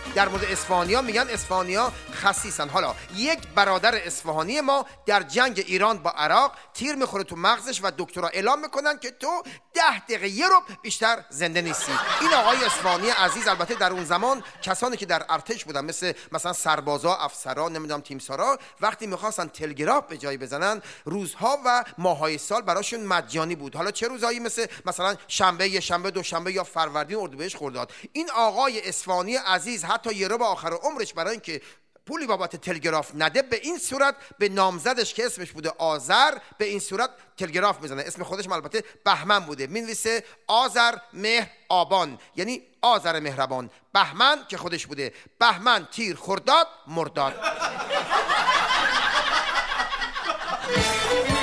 در مورد اصفهانی‌ها میگن اصفهانی‌ها خسیسن. حالا یک برادر اصفهانی ما در جنگ ایران با عراق تیر میخوره تو مغزش و دکترها اعلام میکنن که تو 10 دقیقه یه رو بیشتر زنده نیستی. این آقای اصفهانی عزیز، البته در اون زمان کسانی که در ارتش بودن مثلا سربازا، افسرا، نمیدونم تیمسارا، وقتی میخواستن تلگراف به جایی بزنن روزها و ماهای سال براشون مجانی بود. حالا چه روزایی مثلا شنبه، یه شنبه، دوشنبه یا فروردین، اردیبهشت، خرداد. این آقای اصفهانی عزیز حتی یه رو به آخر عمرش برای اینکه پولی بابت تلگراف نده به این صورت به نامزدش که اسمش بوده آذر به این صورت تلگراف میزنه. اسم خودش البته بهمن بوده، مینویسه آذر مهر آبان، یعنی آذر مهربان. بهمن که خودش بوده، بهمن تیر خرداد مرداد.